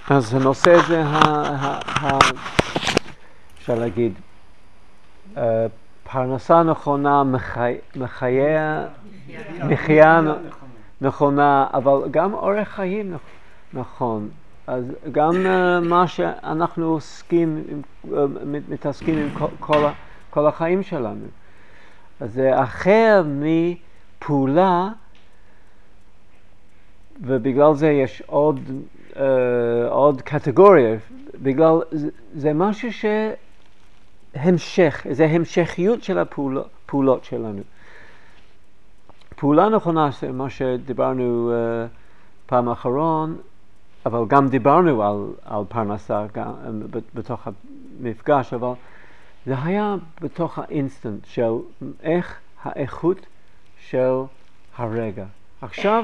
אז הנושא זה אפשר להגיד, פרנסה נכונה, מחיה נכונה, אבל גם אורח חיים נכון. אז גם מה שאנחנו מתעסקים עם כל החיים שלנו. אז זה אחר מפעולה, ובגלל זה יש עוד קטגוריה, בגלל זה משהו שהמשך, זה המשכיות של הפעולות שלנו. פעולה נכונה זה מה שדיברנו פעם אחרון, אבל גם דיברנו על פרנסה בתוך המפגש, אבל זה היה בתוך האינסטנט של איך האיכות של הרגע. עכשיו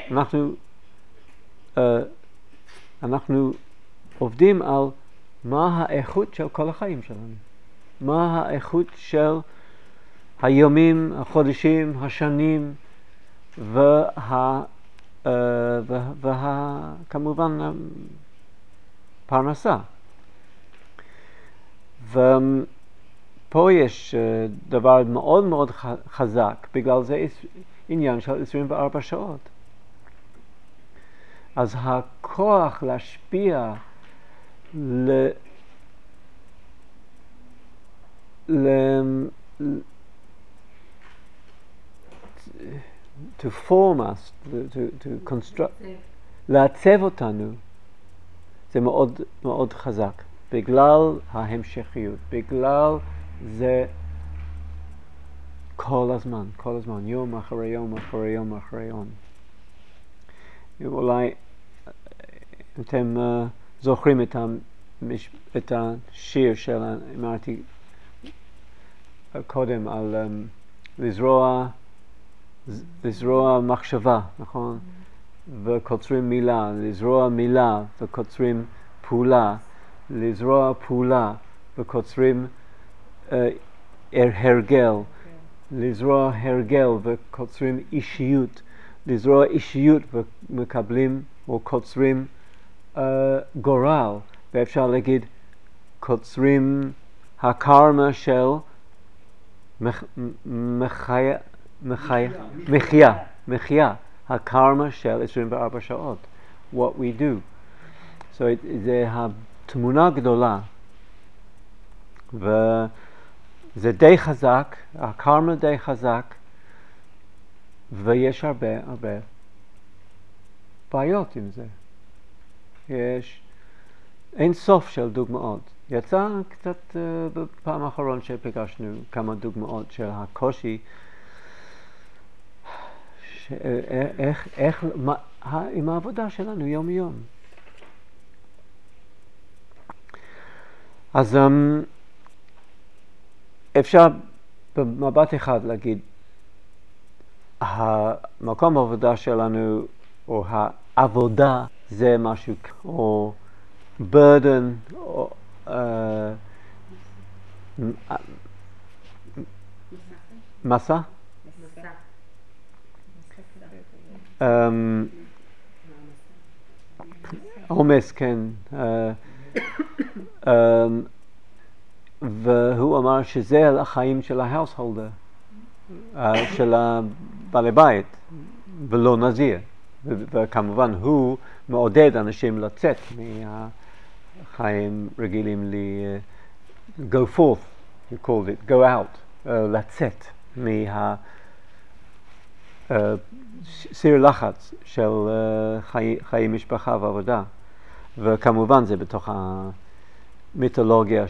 אנחנו עובדים על מה האיכות של כל החיים שלנו. מה האיכות של הימים, החודשים, השנים, כמובן פרנסה. ופה יש דבר מאוד מאוד חזק, בגלל זה עניין של 24 שעות. אז הכוח להשפיע to form us, to construct, לעצב אותנו, זה מאוד מאוד חזק, בגלל ההמשכיות, בגלל זה כל הזמן, יום אחרי יום אחרי יום אחרי יום. אולי אתם זוכרים את השיר של, אמרתי קודם, על לזרוע מחשבה, נכון? וקוצרים מילה, לזרוע מילה וקוצרים פעולה, לזרוע פעולה וקוצרים הרגל, לזרוע הרגל וקוצרים אישיות, לזרוע אישיות ומקבלים או קוצרים גורל, ואפשר להגיד קוצרים הקרמה של מחיה, הקרמה של 24 שעות, what we do. So זה התמונה גדולה, וזה די חזק, הקרמה די חזק, ויש הרבה בעיות עם זה. יש אין סוף של דוגמאות. יצא קצת בפעם האחרון שפגשנו כמה דוגמאות של הקושי, איך עם העבודה שלנו יום יום. אז אפשר במבט אחד להגיד, המקום העבודה שלנו, או העבודה, זה משהו, או burden, או מסע? עומס, כן. והוא אמר שזה החיים של ההאוסהולדר, של בעלי בית, ולא נזיר. וכמובן הוא מעודד אנשים לצאת מהחיים רגילים go forth, he called it, go out, לצאת סיר לחץ של חיי משפחה ועבודה. וכמובן זה בתוך המיתולוגיה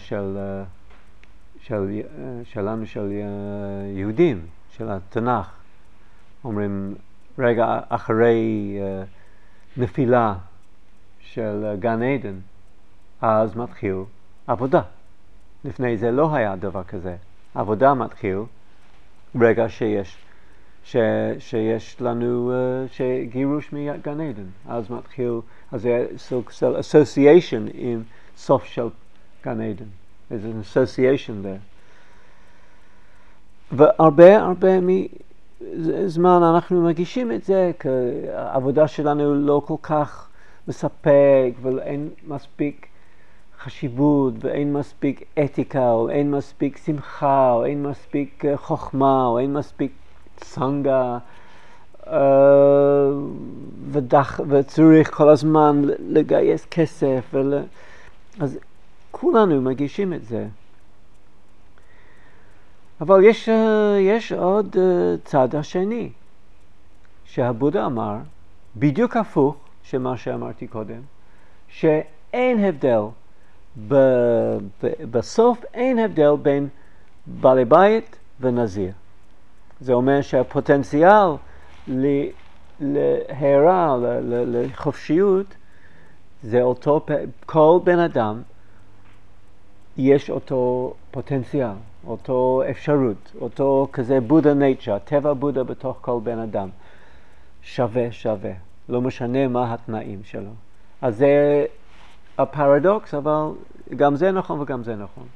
שלנו, של יהודים, של התנ"ך. אומרים, רגע אחרי נפילה של גן עדן, אז מתחיל עבודה. לפני זה לא היה דבר כזה. עבודה מתחיל רגע שיש לנו גירוש מגן עדן. אז מתחיל, אז זה סוג של association עם סוף של גן עדן. There's an association there. והרבה זמן אנחנו מרגישים את זה, כי העבודה שלנו לא כל כך מספק, ואין מספיק חשיבות, ואין מספיק אתיקה, או אין מספיק שמחה, או אין מספיק חוכמה, או אין מספיק סנגה, וצריך כל הזמן לגייס כסף, אז כולנו מגישים את זה. אבל יש עוד צד השני, שהבודה אמר, בדיוק הפוך שמה שאמרתי קודם, שאין הבדל, בסוף אין הבדל בין בעלי בית ונזיר. זה אומר שהפוטנציאל להערה, לחופשיות, זה אותו, כל בן אדם יש אותו פוטנציאל, אותו אפשרות, אותו כזה בודה נייצ'ר, טבע בודה בתוך כל בן אדם. שווה, לא משנה מה התנאים שלו. אז זה הפרדוקס, אבל גם זה נכון וגם זה נכון.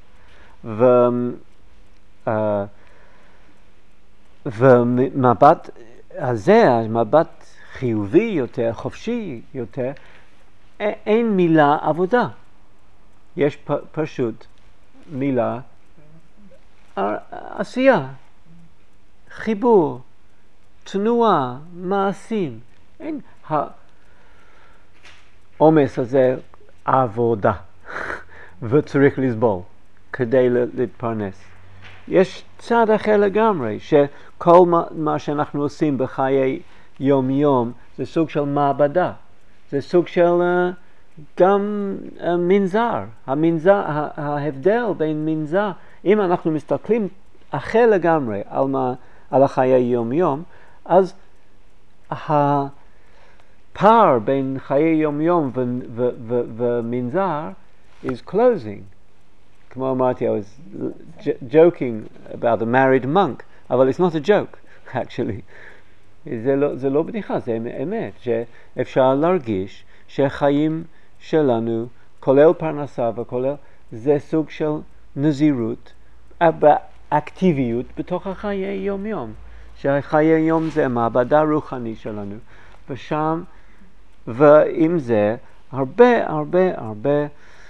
ומבט הזה, מבט חיובי יותר, חופשי יותר, אין מילה עבודה. יש פשוט מילה עשייה, חיבור, תנועה, מעשים. אין העומס הזה עבודה וצריך לסבול כדי להתפרנס. יש צד אחר לגמרי, שכל מה שאנחנו עושים בחיי יום יום זה סוג של מעבדה, זה סוג של גם מנזר. ההבדל בין מנזר, אם אנחנו מסתכלים אחר לגמרי על החיי יום יום, אז הפער בין חיי יום יום ומנזר is closing. כמו אמרתי, I was joking about a married monk, אבל it's not a joke, actually. זה לא בדיחה, זה אמת, שאפשר להרגיש שהחיים שלנו, כולל פרנסה וכולל, זה סוג של נזירות, באקטיביות בתוך החיי יום יום. שהחיי יום זה מעבדה רוחני שלנו, ושם, ועם זה, הרבה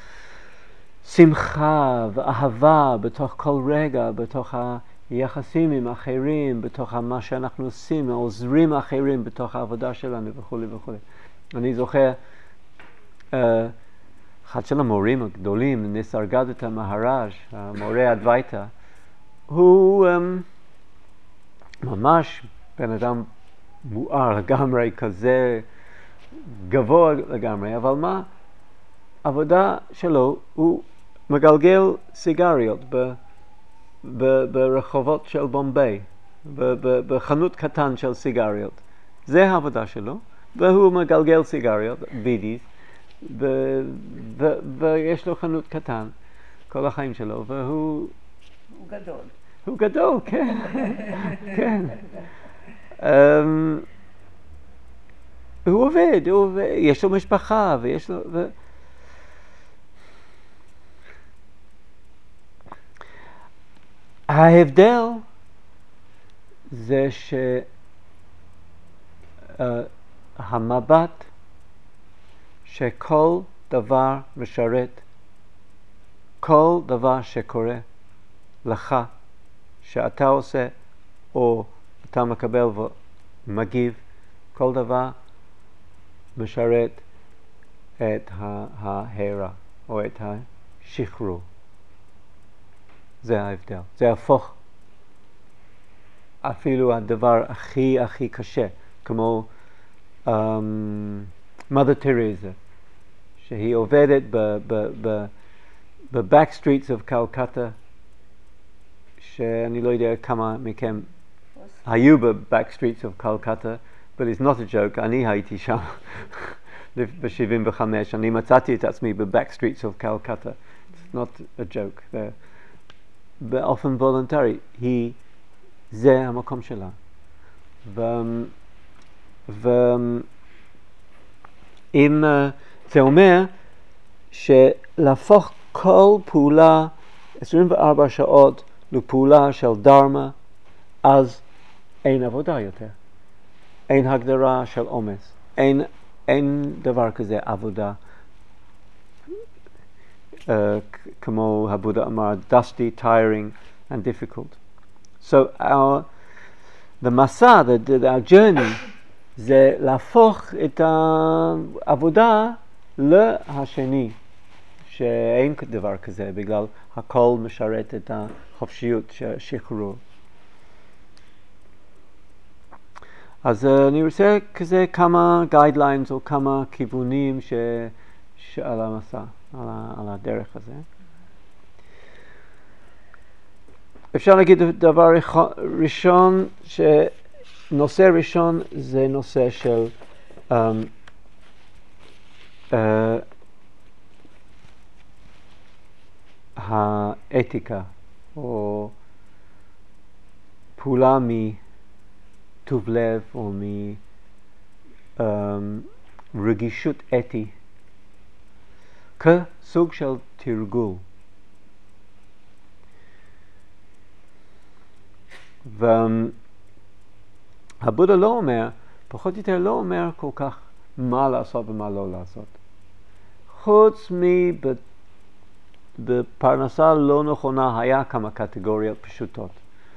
שמחה ואהבה בתוך כל רגע, בתוך היחסים עם אחרים, בתוך מה שאנחנו עושים, עוזרים אחרים בתוך העבודה שלנו וכו' וכו'. אני זוכר, אחד של המורים הגדולים, ניסרגדתה מהראז', המורה אדווייתא, הוא ממש בן אדם מואר לגמרי, כזה גבוה לגמרי, אבל מה? העבודה שלו הוא מגלגל סיגריות ברחובות של בומביי, בחנות קטן של סיגריות. זה העבודה שלו, והוא מגלגל סיגריות, בידיס, ויש לו חנות קטן כל החיים שלו, והוא... הוא גדול. הוא גדול, כן. כן. הוא עובד, יש לו משפחה, ויש לו... ההבדל זה שהמבט שכל דבר משרת, כל דבר שקורה לך, שאתה עושה או אתה מקבל ומגיב, כל דבר משרת את ההערה או את השחרור. זה ההבדל. זה הפוך. אפילו הדבר הכי קשה, כמו Mother Teresa, שהיא עובדת ב-back streets of Calcutta, שאני לא יודע כמה מכם היו ב-back streets of Calcutta, but it's not a joke, אני הייתי שם ב-75, אני מצאתי את עצמי ב-back streets of Calcutta. It's not a joke. באופן וולונטרי, זה המקום שלה. ואם זה אומר שלהפוך כל פעולה 24 שעות לפעולה של דרמה, אז אין עבודה יותר. אין הגדרה של עומס. אין דבר כזה עבודה. כמו הבודה אמר, dusty, tiring and difficult. So the מסע, our journey, זה להפוך את העבודה להשני, שאין דבר כזה, בגלל הכל משרת את החופשיות של השחרור. אז אני רוצה כזה כמה guidelines או כמה כיוונים על המסע, על הדרך הזה. אפשר להגיד דבר ראשון, שנושא ראשון זה נושא של האתיקה, או פעולה מטוב לב, או מרגישות אתי, כסוג של תרגול. והבודה לא אומר, פחות או יותר לא אומר כל כך מה לעשות ומה לא לעשות. חוץ בפרנסה לא נכונה היה כמה קטגוריות פשוטות.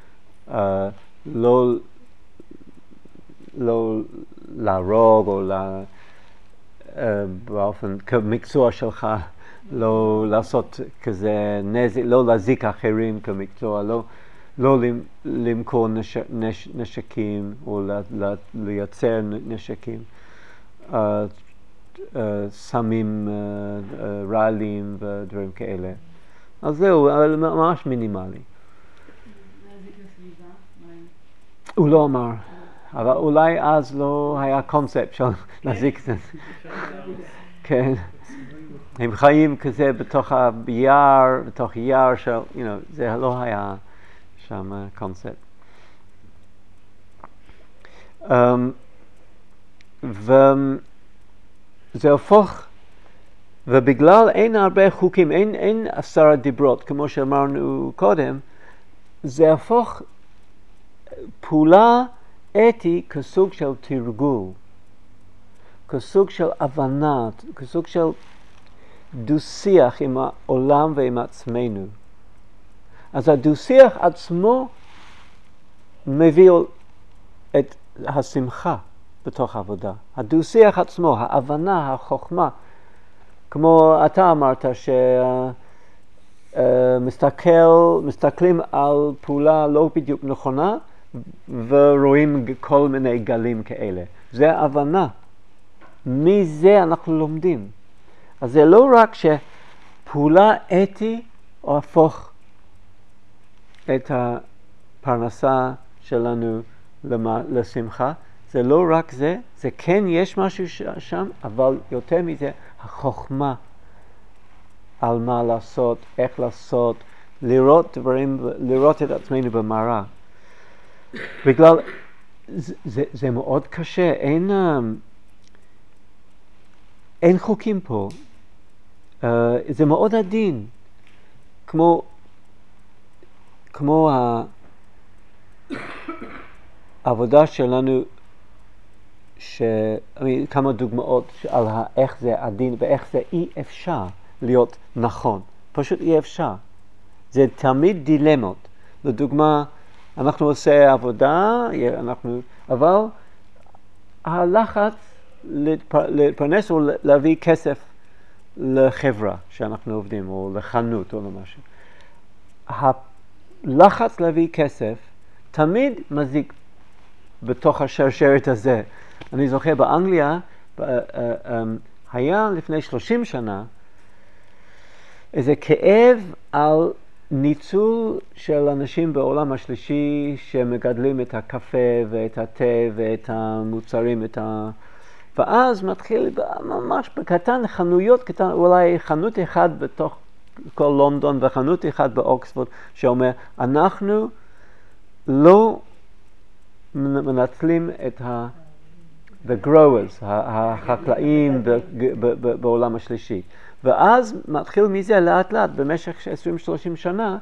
לא להרוג או באופן כמקצוע שלך, לא לעשות כזה נזק, לא להזיק אחרים כמקצוע, לא למכור נשקים או לייצר נשקים, סמים רעלים ודברים כאלה. אז זהו, ממש מינימלי. להזיק לסביבה? הוא לא אמר, אבל אולי אז לא היה קונספט של להזיק את זה. כן. הם חיים כזה בתוך היער, בתוך יער של, זה לא היה שם קונספט. וזה הופך, ובגלל אין הרבה חוקים, אין 10 דיברות, כמו שאמרנו קודם, זה הפוך פעולה אתי כסוג של תרגול, כסוג של הבנה, כסוג של דו-שיח עם העולם ועם עצמנו. אז הדו-שיח עצמו מביא את השמחה בתוך העבודה. הדו-שיח עצמו, ההבנה, החוכמה, כמו אתה אמרת מסתכלים על פעולה לא בדיוק נכונה ורואים כל מיני גלים כאלה. זה הבנה. מזה אנחנו לומדים. אז זה לא רק שפעולה אתי הופך את הפרנסה שלנו לשמחה, זה לא רק זה, זה כן יש משהו שם, אבל יותר מזה, החוכמה על מה לעשות, איך לעשות, לראות דברים, לראות את עצמנו במראה. בגלל, זה מאוד קשה, אין חוקים פה, זה מאוד עדין, כמו העבודה שלנו, כמה דוגמאות על איך זה עדין ואיך זה אי אפשר להיות נכון. פשוט אי אפשר. זה תמיד דילמות. לדוגמה, אנחנו עושה עבודה, אבל הלחץ להתפרנס או להביא כסף לחברה שאנחנו עובדים, או לחנות או למשהו. הלחץ להביא כסף תמיד מזיק בתוך השרשרת הזה. אני זוכר באנגליה, היה לפני 30 שנה, איזה כאב על ניצול של אנשים בעולם השלישי שמגדלים את הקפה ואת התה ואת המוצרים, ואז מתחיל ממש בקטן, חנויות קטן, אולי חנות אחד בתוך כל לונדון וחנות אחד באוקספורד, שאומר, אנחנו לא מנצלים את the growers, החקלאים בעולם השלישי. ואז מתחיל מזה לאט לאט במשך 20-30 שנה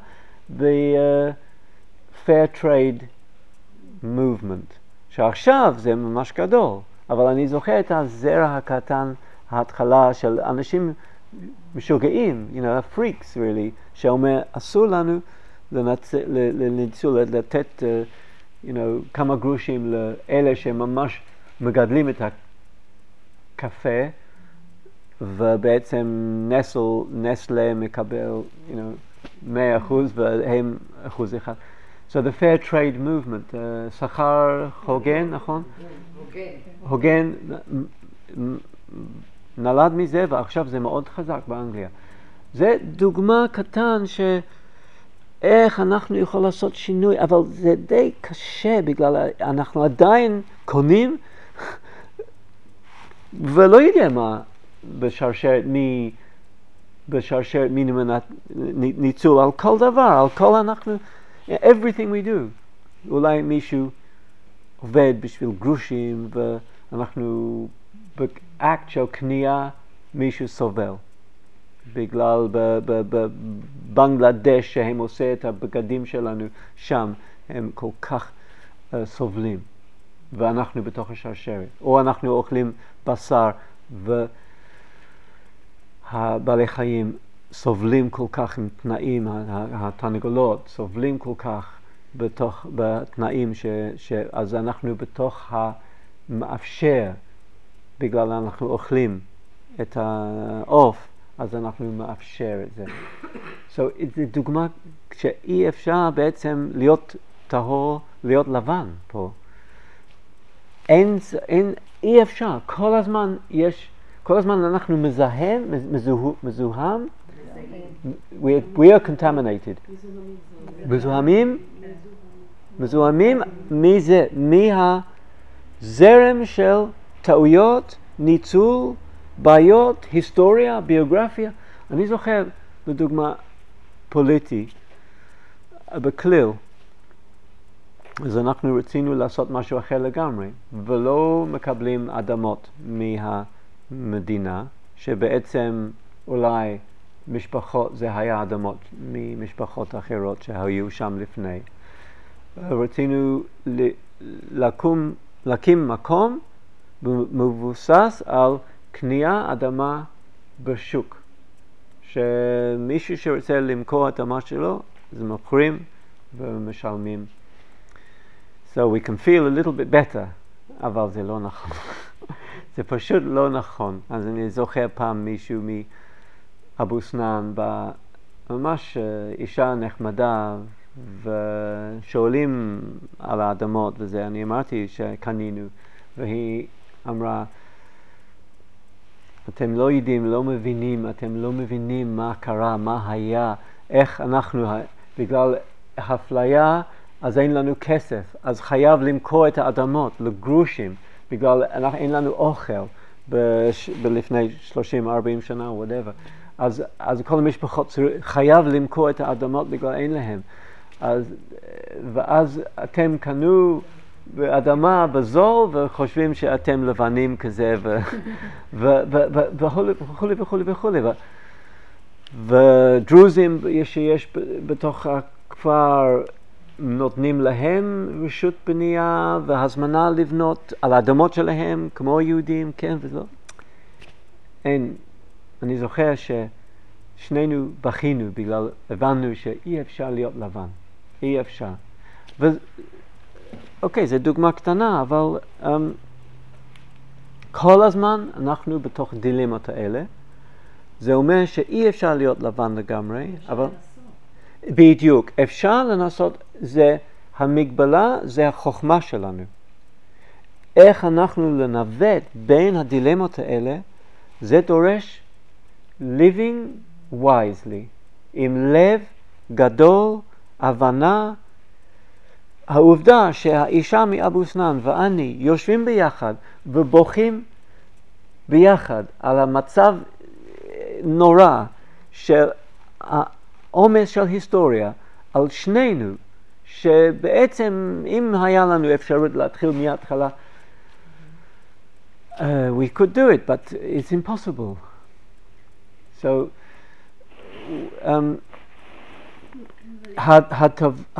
ב-fair trade movement, שעכשיו זה ממש גדול. אבל אני זוכר את הזרע הקטן, ההתחלה של אנשים משוגעים, freaks really, שאומר, אסור לנו לתת כמה גרושים לאלה שממש מגדלים את הקפה, ובעצם נסלה מקבל 100% והם 1%. So the fair trade movement, שכר הוגן, נכון? הוגן, נולד מזה ועכשיו זה מאוד חזק באנגליה. זה דוגמה קטן איך אנחנו יכולים לעשות שינוי, אבל זה די קשה בגלל אנחנו עדיין קונים ולא יודע מה בשרשרת ניצול על כל דבר, על כל אנחנו, everything we do. אולי מישהו עובד בשביל גרושים ואנחנו באקט של קנייה מישהו סובל. בגלל בבנגלדש שהם עושה את הבגדים שלנו שם, הם כל כך סובלים. ואנחנו בתוך השרשרת. או אנחנו אוכלים בשר והבעלי חיים סובלים כל כך עם תנאים, התרנגולות סובלים כל כך בתנאים אז אנחנו בתוך המאפשר, בגלל אנחנו אוכלים את העוף, אז אנחנו מאפשר את זה. זו דוגמה שאי אפשר בעצם להיות טהור, להיות לבן פה. אי אפשר, כל הזמן אנחנו מזוהם, we are contaminated. מזוהמים מזה, מהזרם של טעויות, ניצול, בעיות, היסטוריה, ביוגרפיה. אני זוכר, לדוגמה, פוליטי, בכליל, אז אנחנו רצינו לעשות משהו אחר לגמרי, ולא מקבלים אדמות מהמדינה, שבעצם אולי משפחות, זה היה אדמות ממשפחות אחרות שהיו שם לפני. רצינו להקים מקום מבוסס על קנייה אדמה בשוק, שמישהו שרוצה למכור את האדמה שלו, אז מוכרים ומשלמים. So we can feel a little bit better, אבל זה לא נכון. זה פשוט לא נכון. אז אני זוכר פעם מישהו מאבו סנאן, ממש אישה נחמדה, ושואלים על האדמות וזה. אני אמרתי שקנינו, והיא אמרה, אתם לא יודעים, אתם לא מבינים מה קרה, מה היה, איך אנחנו, בגלל האפליה, אז אין לנו כסף, אז חייב למכור את האדמות לגרושים, בגלל אין לנו אוכל לפני 30-40 שנה, whatever. אז כל המשפחות חייב למכור את האדמות בגלל אין להם. ואז אתם קנו באדמה בזול וחושבים שאתם לבנים כזה וכולי וכולי וכולי. ודרוזים שיש בתוך הכפר נותנים להם רשות בנייה והזמנה לבנות על האדמות שלהם כמו יהודים, כן ולא. אני זוכר ששנינו בכינו בגלל הבנו שאי אפשר להיות לבן, אי אפשר. אוקיי, זו דוגמה קטנה, אבל כל הזמן אנחנו בתוך דילמות האלה. זה אומר שאי אפשר להיות לבן לגמרי, אבל בדיוק, אפשר לנסות, זה המגבלה, זה החוכמה שלנו. איך אנחנו לנווט בין הדילמות האלה, זה דורש living wisely, עם לב גדול, הבנה. העובדה שהאישה מאבו סנאן ואני יושבים ביחד ובוכים ביחד על המצב נורא של העומס של היסטוריה על שנינו, שבעצם אם היה לנו אפשרות להתחיל מההתחלה, we could do it, but it's impossible. So,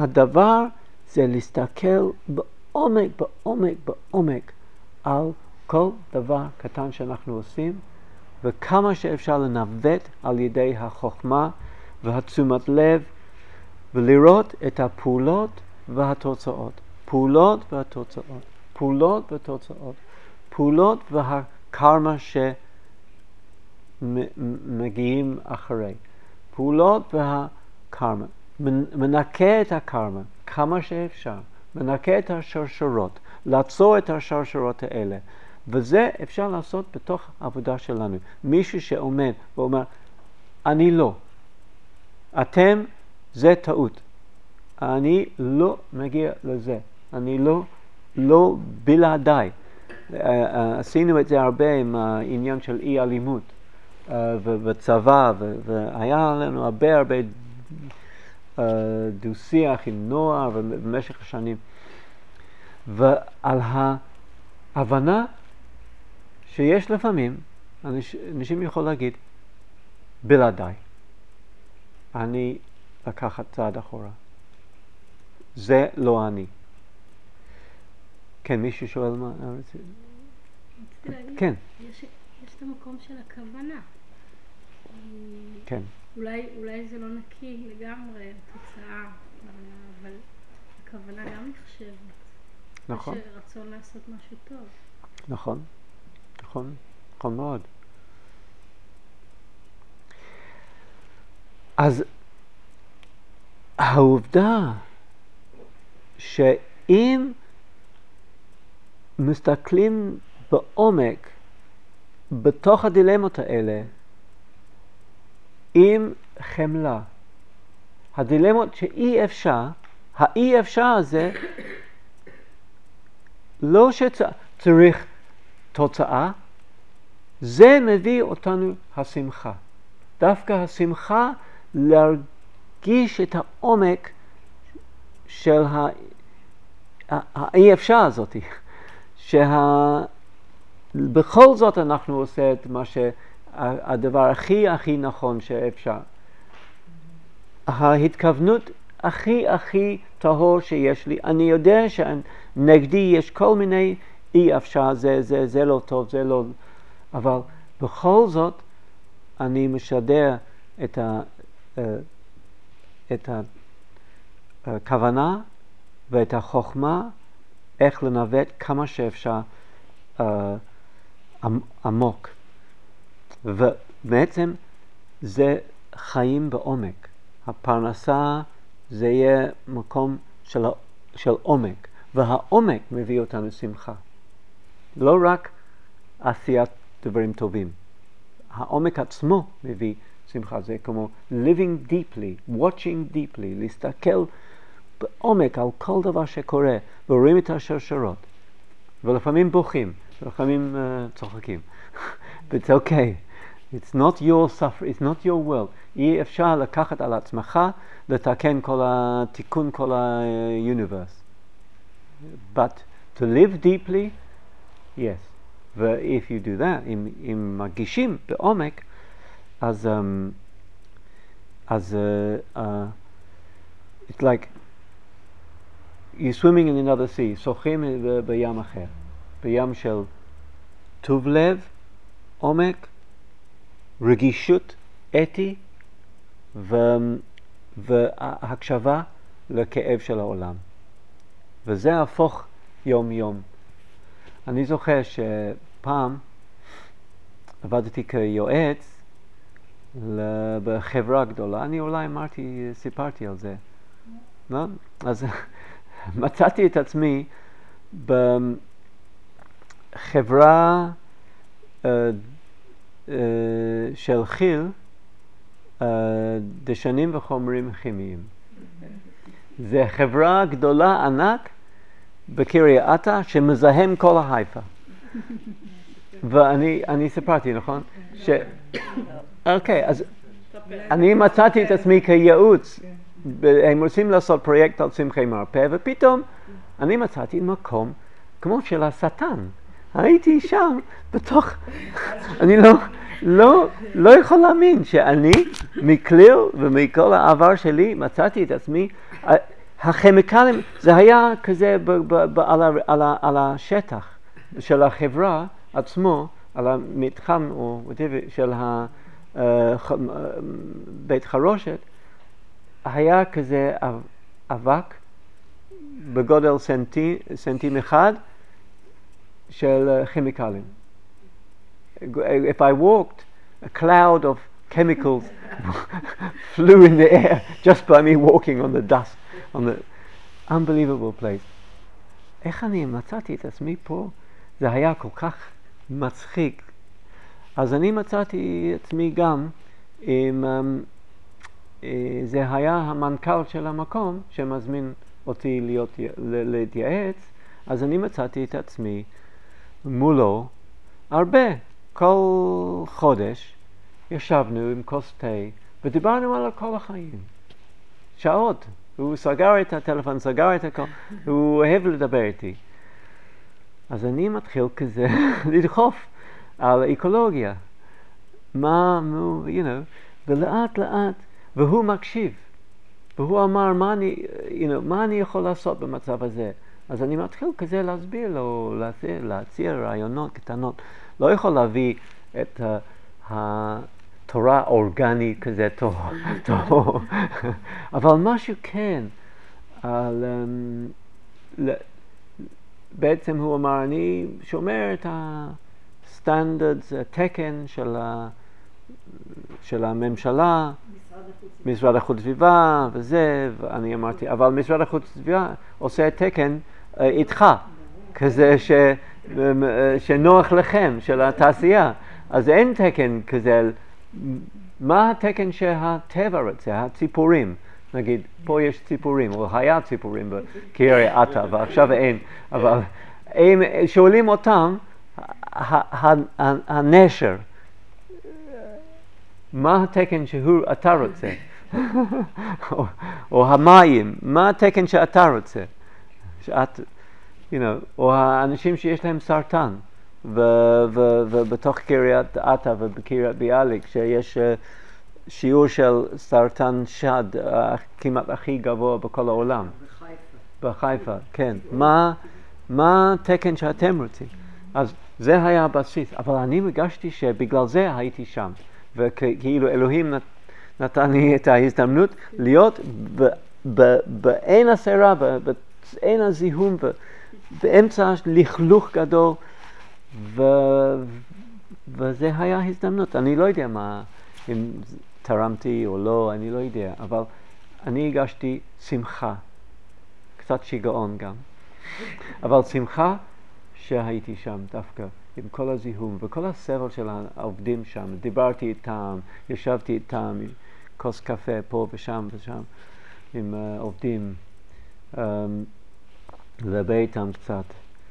הדבר זה להסתכל בעומק על כל דבר קטן שאנחנו עושים, וכמה שאפשר לנווט על ידי החוכמה והתשומת לב, ולראות את הפעולות והתוצאות. פעולות והתוצאות. פעולות ותוצאות. פעולות והקרמה שמגיעים אחרי. פעולות והקרמה. מנקה את הקרמה כמה שאפשר. מנקה את השרשרות. לעצור את השרשרות האלה. וזה אפשר לעשות בתוך העבודה שלנו. מישהו שעומד ואומר, אני לא. אתם, זה טעות. אני לא מגיע לזה. אני לא בלעדיי. עשינו את זה הרבה עם העניין של אי אלימות וצבא, והיה לנו הרבה דו-שיח עם נוער במשך השנים. ועל ההבנה שיש לפעמים, אנשים יכול להגיד, בלעדיי. אני לקחת צעד אחורה. זה לא אני. כן, מישהו שואל מה? רציתי להגיד, כן. יש את המקום של הכוונה. כן. אולי זה לא נקי לגמרי, התוצאה, אבל הכוונה גם נחשבת. נכון. יש רצון לעשות משהו טוב. נכון. נכון. נכון מאוד. אז העובדה שאם מסתכלים בעומק בתוך הדילמות האלה עם חמלה, הדילמות שאי אפשר, האי אפשר הזה לא שצריך תוצאה, זה מביא אותנו השמחה. דווקא השמחה להרגיש את העומק של האי אפשר הזאת. בכל זאת אנחנו עושים את מה שהדבר הכי נכון שאפשר. ההתכוונות הכי טהור שיש לי. אני יודע שנגדי יש כל מיני אי אפשר, זה לא טוב, זה לא... אבל בכל זאת אני משדר את הכוונה ואת החוכמה איך לנווט כמה שאפשר עמוק. ובעצם זה חיים בעומק. הפרנסה זה יהיה מקום של עומק, והעומק מביא אותנו שמחה. לא רק עשיית דברים טובים. העומק עצמו מביא שמחה. זה כמו living deeply, watching deeply, להסתכל בעומק על כל דבר שקורה, ורואים את השרשרות. ולפעמים בוכים, ולפעמים צוחקים. But it's okay. It's not your suffering, it's not your will. אי אפשר לקחת על עצמך, לתקן תיקון כל ה-universe. But to live deeply, yes. If you do that, אם מרגישים בעומק, אז it's like you're swimming in another sea, שוחים בים אחר, בים של טוב לב, עומק, רגישות, אתי, והקשבה לכאב של העולם. וזה הפוך יום. אני זוכר שפעם עבדתי כיועץ בחברה גדולה. אני אולי סיפרתי על זה. לא? אז מצאתי את עצמי בחברה של חיל, דשנים וחומרים כימיים. זה חברה גדולה ענק בקריית אתא שמזהם כל החיפה. ואני סיפרתי, נכון? אוקיי, אז אני מצאתי את עצמי כייעוץ. הם רוצים לעשות פרויקט על צמחי מרפא, ופתאום אני מצאתי מקום כמו של השטן. הייתי שם בתוך... אני לא יכול להאמין שאני מכליל ומכל העבר שלי מצאתי את עצמי. הכימיקלים, זה היה כזה על השטח של החברה, עצמו, על המתחם או של בית חרושת, היה כזה אבק בגודל סנטים אחד של כימיקלים. If I walked, a cloud of chemicals flew in the air just by me walking on the dust, on the unbelievable place. איך אני מצאתי את עצמי פה? זה היה כל כך מצחיק. אז אני מצאתי את עצמי גם עם, זה היה המנכ"ל של המקום שמזמין אותי להתייעץ, אז אני מצאתי את עצמי מולו הרבה. כל חודש ישבנו עם כוס תה ודיברנו על כל החיים. שעות. הוא סגר את הטלפון, סגר את הכל, הוא אוהב לדבר איתי. אז אני מתחיל כזה לדחוף על האקולוגיה. ולאט לאט, והוא מקשיב. והוא אמר, מה אני יכול לעשות במצב הזה? אז אני מתחיל כזה להסביר לו, להציע רעיונות קטנות. לא יכול להביא את התורה אורגנית כזה טוב. אבל משהו כן. בעצם הוא אמר, אני שומר את הסטנדרטס, התקן של הממשלה, משרד החוץ סביבה וזה, ואני אמרתי, אבל משרד החוץ סביבה עושה תקן איתך, כזה שנוח לכם, של התעשייה. אז אין תקן כזה. מה התקן שהטבע רוצה, הציפורים? נגיד, פה יש ציפורים, או היה ציפורים בקריית אתא, ועכשיו אין. אבל אם שואלים אותם, הנשר, מה התקן שאתה רוצה? או המים, מה התקן שאתה רוצה? או האנשים שיש להם סרטן, ובתוך קריית אתא ובקריית ביאליק, שיש שיעור של סרטן שד כמעט הכי גבוה בכל העולם. בחיפה, כן. מה התקן שאתם רוצים? אז זה היה הבסיס, אבל אני הרגשתי שבגלל זה הייתי שם, וכאילו אלוהים נתן לי את ההזדמנות להיות בעין הסערה, בעין הזיהום, באמצע לכלוך גדול, וזה היה הזדמנות. אני לא יודע אם תרמתי או לא, אני לא יודע, אבל אני הגשתי שמחה, קצת שיגעון גם, אבל שמחה שהייתי שם דווקא, עם כל הזיהום וכל הסבל של העובדים שם. דיברתי איתם, ישבתי איתם, כוס קפה פה ושם ושם, עם עובדים, לדבר איתם קצת.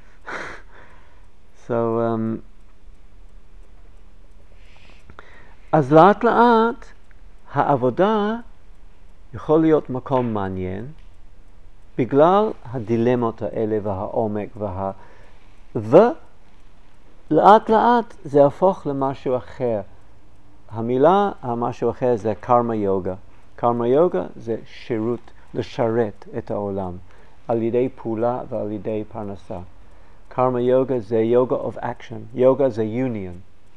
אז לאט לאט העבודה יכול להיות מקום מעניין, בגלל הדילמות האלה והעומק ולאט לאט זה הפוך למשהו אחר. המילה המשהו אחר זה קרמה יוגה. קרמה יוגה זה שירות, לשרת את העולם, על ידי פעולה ועל ידי פרנסה. קרמה יוגה זה יוגה of action. יוגה זה union.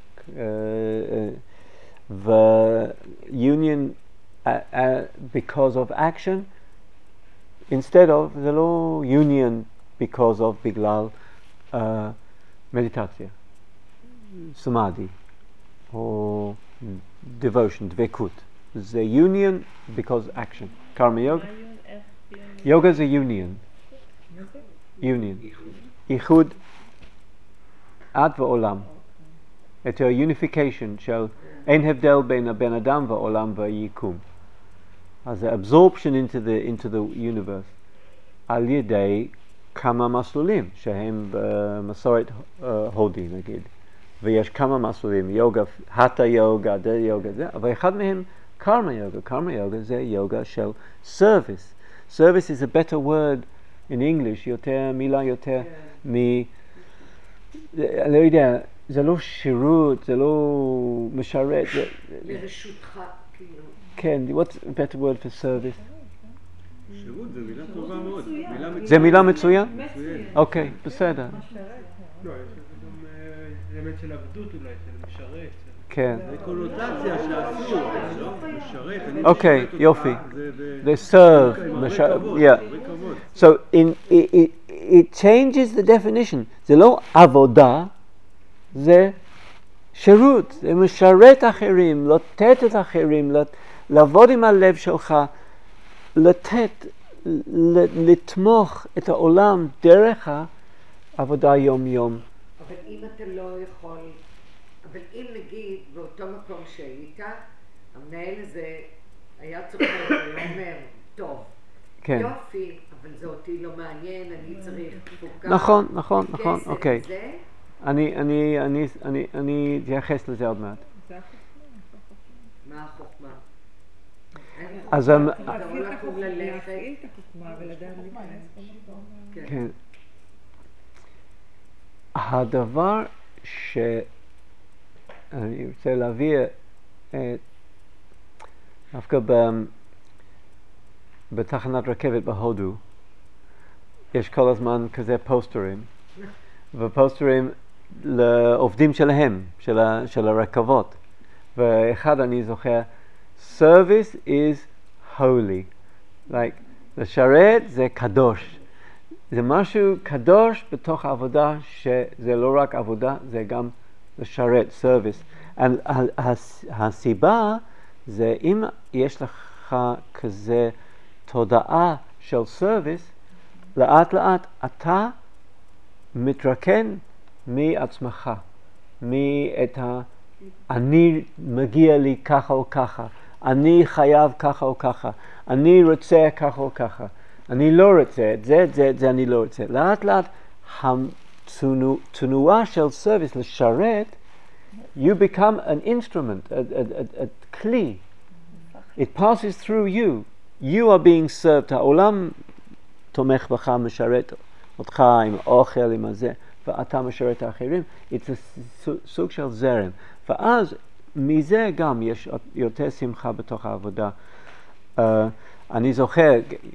union because of action, instead of, זה לא union because of, בגלל מדיטציה, סמאדי, או devotion, דבקות. זה union because action. קרמה יוגה. יוגה זה union. איחוד עד ועולם. את ה-unification של אין הבדל בין הבן אדם והעולם והיקום. אז זה absorption into the universe על ידי כמה מסלולים שהם במסורת הודי נגיד. ויש כמה מסלולים, יוגה, hatha יוגה, דה יוגה, אבל אחד מהם קרמה יוגה. קרמה יוגה זה יוגה של service. Service is a better word in English, יותר, מילה יותר אני לא יודע, זה לא שירות, זה לא משרת. לרשותך, כאילו. כן, what's a better word for service? שירות זה מילה טובה מאוד. זה מילה מצוין? אוקיי, בסדר. לא, יש לזה גם אלמנט של עבדות אולי, של משרת. כן. זה קונוטציה שאסור, לא? משרת. אוקיי, יופי. זה They serve. הרבה כבוד, Yeah. הרבה כבוד. So it changes the definition. זה לא עבודה, זה שירות, זה משרת אחרים, לתת את אחרים, לעבוד עם הלב שלך, לתת, לתמוך את העולם דרך העבודה יום-יום. אבל אם אתה לא יכול, אבל אם נגיד באותו מקום שהיית, המנהל הזה היה צוחק ואומר, טוב, כן. יופי, אבל זה אותי לא מעניין, אני צריך תפוקה. נכון, אוקיי. כסף, זה, אני אתייחס לזה עוד מעט. מה החוכמה? אז אתה לא לקום ללכת. להפעיל את החוכמה ולדעת להיכנס במקום. כן. הדבר שאני רוצה להביא דווקא בתחנת רכבת בהודו יש כל הזמן כזה פוסטרים ופוסטרים לעובדים שלהם, של הרכבות, ואחד אני זוכר service is holy, like לשרת זה קדוש, זה משהו קדוש בתוך העבודה, שזה לא רק עבודה, זה גם לשרת, service. הסיבה זה אם יש לך כזה תודעה של service, לאט לאט אתה מתרקן מעצמך, אני מגיע לי ככה או ככה, אני חייב ככה או ככה, אני רוצה ככה או ככה, אני לא רוצה את זה אני לא רוצה. לאט לאט התנועה של סרוויס לשרת, you become an instrument, a כלי. It passes through you. You are being served. העולם תומך בך, משרת אותך עם אוכל, עם הזה, ואתה משרת האחרים. It's a סוג של זרם. ואז מזה גם יש יותר שמחה בתוך העבודה. אני זוכר,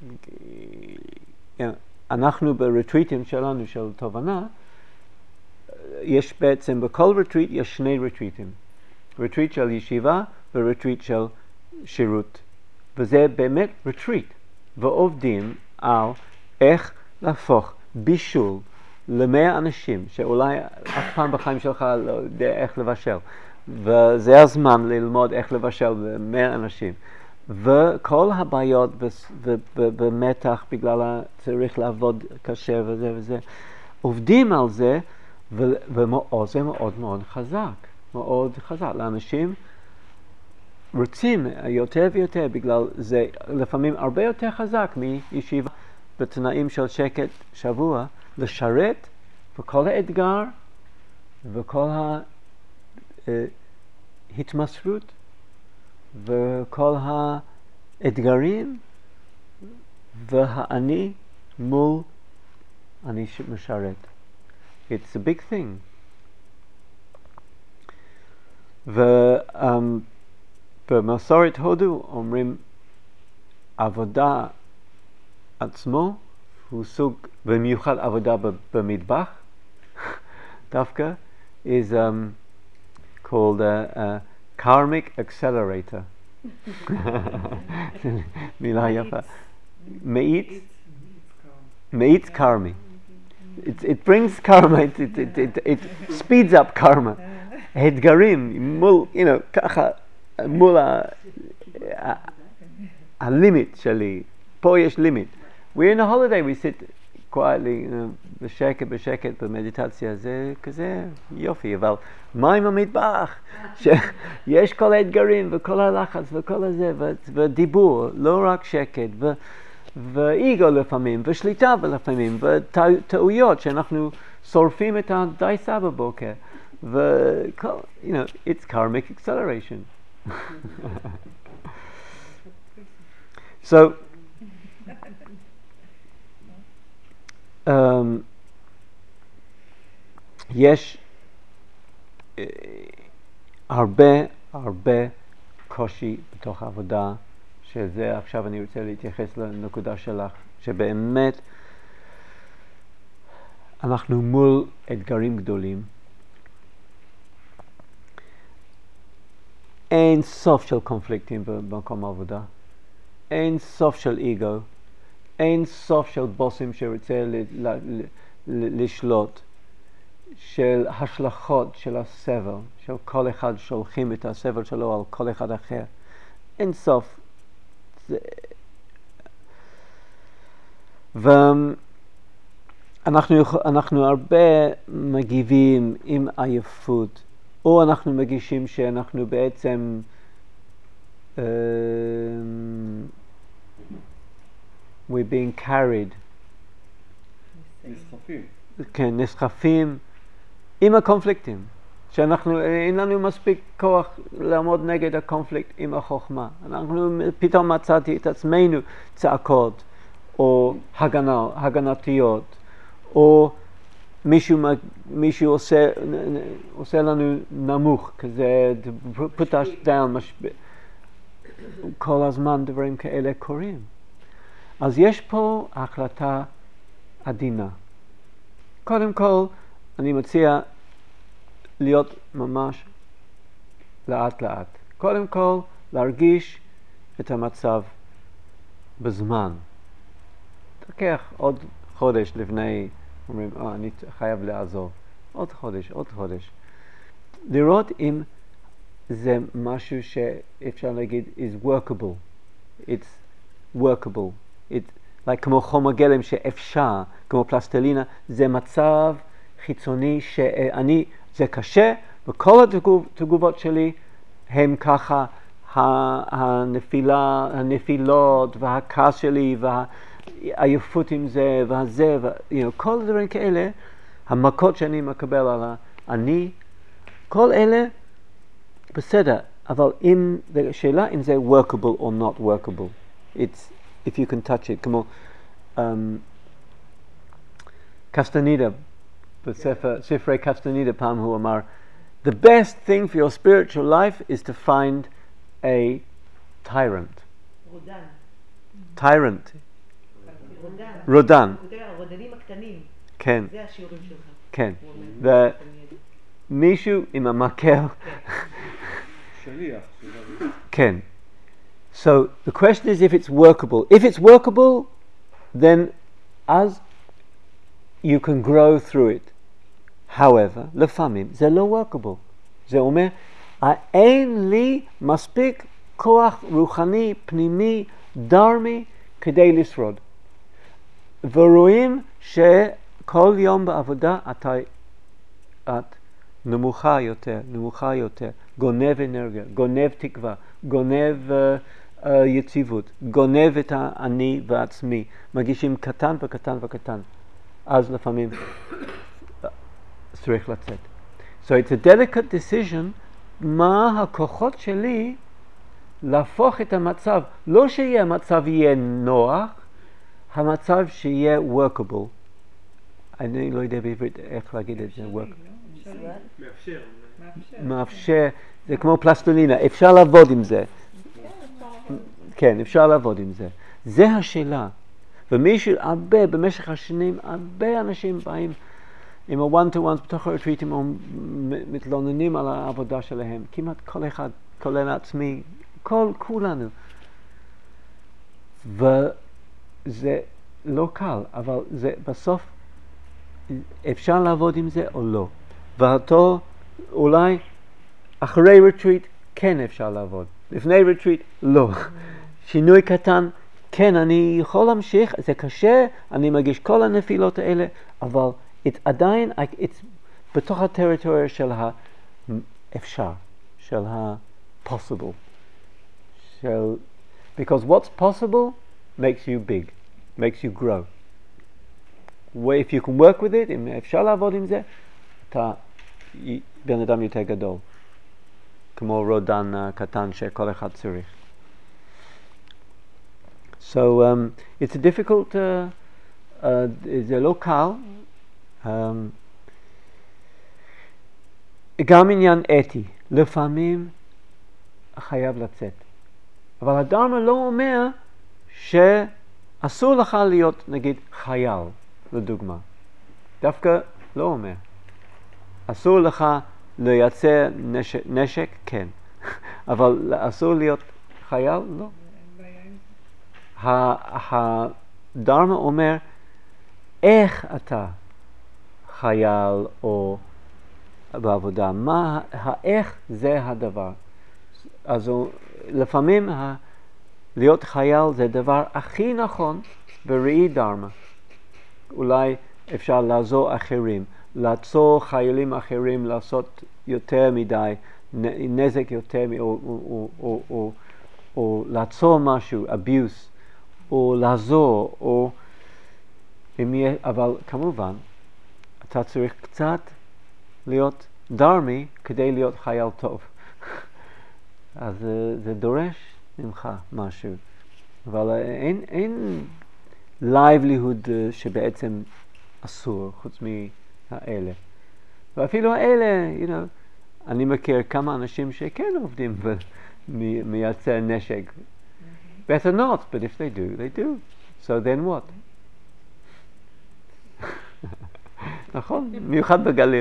אנחנו ברטריטים שלנו של תובנה, יש בעצם בכל רטריט יש שני רטריטים. רטריט של ישיבה ורטריט של שירות. וזה באמת רטריט. ועובדים על איך להפוך בישול ל100 אנשים, שאולי אף פעם בחיים שלך לא יודע איך לבשל. וזה הזמן ללמוד איך לבשל ל100 אנשים. וכל הבעיות במתח בגלל צריך לעבוד קשה וזה וזה, עובדים על זה, וזה מאוד מאוד חזק, מאוד חזק. לאנשים רוצים יותר ויותר, בגלל זה לפעמים הרבה יותר חזק מישיבה בתנאים של שקט שבוע, לשרת וכל האתגר וכל ההתמסרות וכל האתגרים והאני מול אני משרת. It's a big thing. ובמסורת הודו אומרים עבודה עצמו הוא סוג, במיוחד עבודה במטבח דווקא is called a karmic accelerator. מילה יפה. מאיץ karmi. It brings karma, it speeds up karma. האתגרים מול, ככה, מול הלימיט שלי. פה יש לימיט. We're in a holiday, we sit quietly, בשקט, במדיטציה, זה כזה יופי, אבל מה עם המטבח? שיש כל האתגרים וכל הלחץ וכל הזה, ודיבור, לא רק שקט, ואיגו לפעמים, ושליטה לפעמים, וטעויות שאנחנו שורפים את הדייסה בבוקר, it's karmic acceleration. So, יש הרבה קושי בתוך העבודה, שזה עכשיו אני רוצה להתייחס לנקודה שלך, שבאמת אנחנו מול אתגרים גדולים, אין סוף של קונפליקטים במקום העבודה, אין סוף של אגו, אין סוף של בוסים שרוצה לשלוט, של השלכות של הסבל, של כל אחד שולחים את הסבל שלו על כל אחד אחר. אין סוף. ואנחנו הרבה מגיבים עם עייפות, או אנחנו מגישים שאנחנו בעצם we're being carried. נסחפים. כן, נסחפים עם הקונפליקטים, שאנחנו, אין לנו מספיק כוח לעמוד נגד הקונפליקט עם החוכמה. אנחנו פתאום מצאתי את עצמנו צעקות, או הגנתיות, או מישהו עושה לנו נמוך, כזה, put us down, כל הזמן דברים כאלה קורים. אז יש פה החלטה עדינה. קודם כל, אני מציע להיות ממש לאט לאט. קודם כל, להרגיש את המצב בזמן. תקח עוד חודש לפני, אומרים, אני חייב לעזוב. עוד חודש. לראות אם זה משהו שאפשר להגיד is workable. It's workable. Like כמו חומר גלם שאפשר, כמו פלסטלינה, זה מצב חיצוני זה קשה, וכל התגובות שלי הם ככה, הנפילות והכעס שלי והעייפות עם זה והזה, כל הדברים כאלה, המכות שאני מקבל על כל אלה בסדר, אבל השאלה אם זה workable or not workable. It's if you can touch it, כמו קסטנידה, בספרי קסטנידה פעם הוא אמר, the best thing for your spiritual life is to find a tyrant. רודן. הרודנים הקטנים. כן. זה השיעורים שלך. כן. ומישהו עם המקל. שליח. כן. So the question is if it's workable. If it's workable, then as you can grow through it. However, לפעמים זה לא workable. זה אומר, אין לי מספיק כוח רוחני, פנימי, דרמי, כדי לשרוד. ורואים שכל יום בעבודה את נמוכה יותר, גונב אנרגיה, גונב תקווה, גונב יציבות, גונב את האני ועצמי, מגישים קטן וקטן, אז לפעמים צריך לצאת. So it's a delicate decision, מה הכוחות שלי להפוך את המצב, לא שיהיה המצב יהיה נוח, המצב שיהיה workable. אני לא יודע בעברית איך להגיד את זה, מאפשר, זה כמו פלסטלינה, אפשר לעבוד עם זה. כן, אפשר לעבוד עם זה. זה השאלה. ומישהו במשך השנים, הרבה אנשים באים עם ה-one-to-ones בתוך הריטריטים, מתלוננים על העבודה שלהם. כמעט כל אחד, כולל עצמי, כולנו. וזה לא קל, אבל זה בסוף אפשר לעבוד עם זה או לא. ואותו אולי אחרי ריטריט כן אפשר לעבוד. לפני ריטריט לא. שינוי קטן, כן, אני יכול להמשיך, זה קשה, אני מגיש כל הנפילות האלה, אבל עדיין, בתוך הטריטוריה של האפשר, של ה-possible. Because what's possible makes you big, makes you grow. If you can work with it, אם אפשר לעבוד עם זה, אתה בן אדם יותר גדול. כמו רודן קטן שכל אחד צריך. So it's a difficult, זה לא קל. גם עניין אתי, לפעמים חייב לצאת. אבל הדרמה לא אומר שאסור לך להיות, נגיד, חייל, לדוגמה. דווקא לא אומר. אסור לך לייצר נשק, כן. אבל אסור להיות חייל? לא. הדרמה אומר, איך אתה חייל או בעבודה, מה האיך זה הדבר. אז לפעמים להיות חייל זה הדבר הכי נכון בראי דרמה. אולי אפשר לעזור אחרים, לעצור חיילים אחרים לעשות יותר מדי, נזק יותר, או לעצור משהו, abuse, או לעזור, או אבל כמובן, אתה צריך קצת להיות דרמי כדי להיות חייל טוב. אז זה דורש ממך משהו. אבל אין livelihood שבעצם אסור, חוץ מהאלה. ואפילו האלה, אני מכיר כמה אנשים שכן עובדים ומייצר נשק. Better not, but if they do, they do. So then what? נכון, מיוחד בגליל.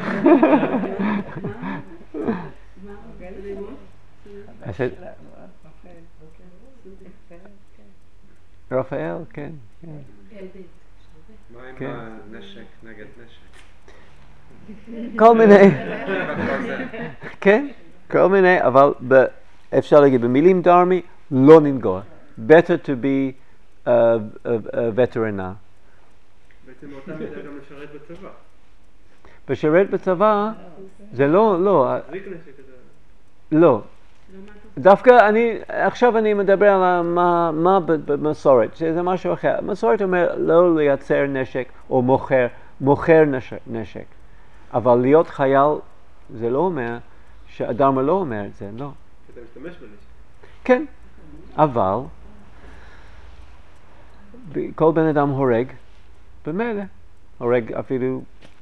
רפאל, כן. מה עם הנשק נגד נשק? כל מיני. כן, כל מיני, אבל אפשר להגיד במילים דרמי, לא ננגוע. Better to be a veteran. בעצם אותה מידה גם לשרת בצבא. לשרת בצבא זה לא, להחזיק נשק כזה. לא. דווקא עכשיו אני מדבר על מה במסורת, שזה משהו אחר. מסורת אומר לא לייצר נשק או מוכר נשק. אבל להיות חייל זה לא אומר, שהדרמה לא אומר את זה, לא. אתה משתמש בנשק. כן, אבל כל בן אדם הורג, במילא, הורג אפילו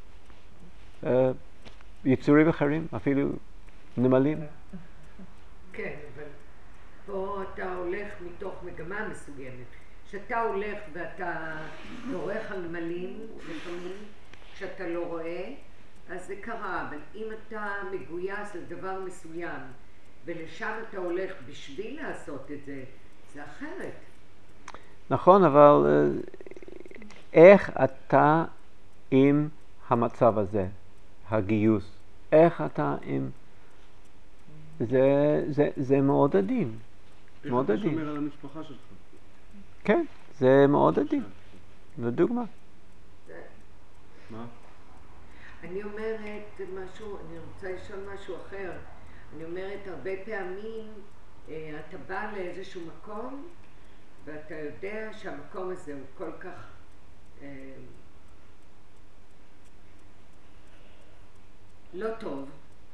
יצורים אחרים, אפילו נמלים. כן, אבל פה אתה הולך מתוך מגמה מסוימת. כשאתה הולך ואתה דורך על נמלים, לפעמים, כשאתה לא רואה, אז זה קרה, אבל אם אתה מגויס לדבר מסוים, ולשם אתה הולך בשביל לעשות את זה, זה אחרת. נכון, אבל איך אתה עם המצב הזה, הגיוס? איך אתה עם... זה מאוד עדין. מאוד עדין. איך אתה שומר על המשפחה שלך? כן, זה מאוד עדין. לדוגמה. מה? אני אומרת משהו, אני רוצה לשאול משהו אחר. אני אומרת, הרבה פעמים אתה בא לאיזשהו מקום, ואתה יודע שהמקום הזה הוא כל כך לא טוב.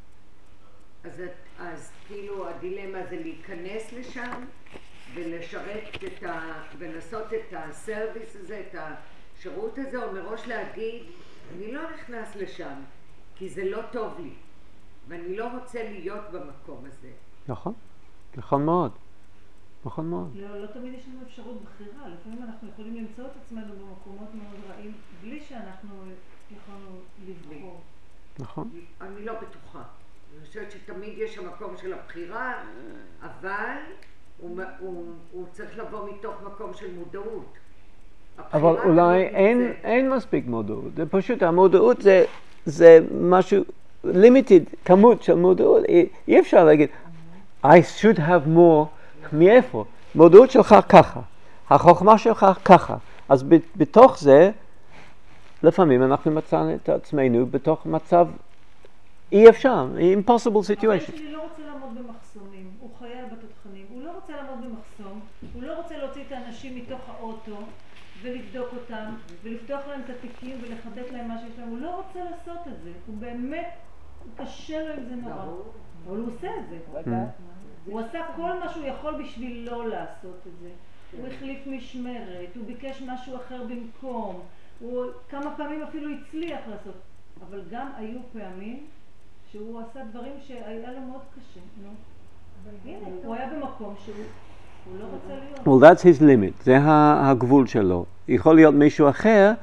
אז כאילו הדילמה זה להיכנס לשם ולשרת ולעשות את הסרוויס הזה, את השירות הזה, או מראש להגיד, אני לא נכנס לשם, כי זה לא טוב לי, ואני לא רוצה להיות במקום הזה. נכון, נכון מאוד. נכון מאוד. לא תמיד יש לנו אפשרות בחירה, לפעמים אנחנו יכולים למצוא את עצמנו במקומות מאוד רעים, בלי שאנחנו יכולנו לבחור. נכון. אני לא בטוחה. אני חושבת שתמיד יש המקום של הבחירה, אבל הוא צריך לבוא מתוך מקום של מודעות. אבל אולי אין מספיק מודעות. זה פשוט, המודעות זה משהו limited, כמות של מודעות. אי אפשר להגיד, I should have more, מאיפה? מודעות שלך ככה, החוכמה שלך ככה. אז בתוך זה, לפעמים אנחנו מצאנו את עצמנו בתוך מצב אי אפשר, impossible situation. הבן שלי לא רוצה לעמוד במחסומים, הוא חייל בתותחנים, הוא לא רוצה לעמוד במחסום, הוא לא רוצה להוציא את האנשים מתוך האוטו ולבדוק אותם ולפתוח להם את התיקים ולחדק להם מה שיש להם, הוא לא רוצה לעשות את זה, הוא באמת, קשה לו עם זה נורא, אבל הוא עושה את זה. הוא עשה כל מה שהוא יכול בשביל לא לעשות את זה. הוא החליף משמרת, הוא ביקש משהו אחר במקום, הוא כמה פעמים אפילו הצליח לעשות, אבל גם היו פעמים שהוא עשה דברים שהיה לו מאוד קשה, נו. הנה, הוא היה במקום שהוא לא רוצה להיות. Well, that's his limit, זה הגבול שלו. יכול להיות מישהו אחר